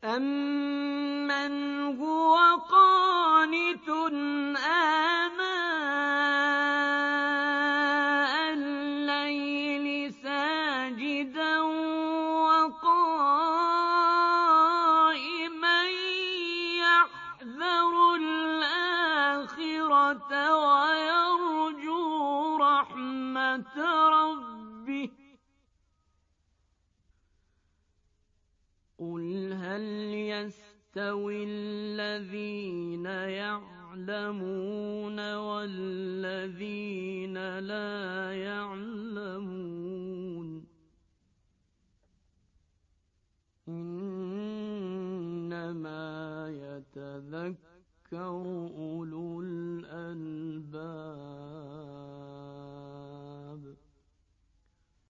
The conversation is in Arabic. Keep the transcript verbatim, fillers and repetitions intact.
أَمَّنْ هُوَ قَانِتٌ آنَاءَ اللَّيْلِ سَاجِدًا وَقَائِمًا يَحْذَرُ الْآخِرَةَ وَيَرْجُو رَحْمَةَ رَبِّهِ. قُلْ هَلْ يَسْتَوِي الَّذِينَ يَعْلَمُونَ وَالَّذِينَ لَا يَعْلَمُونَ إِنَّمَا يَتَذَكَّرُ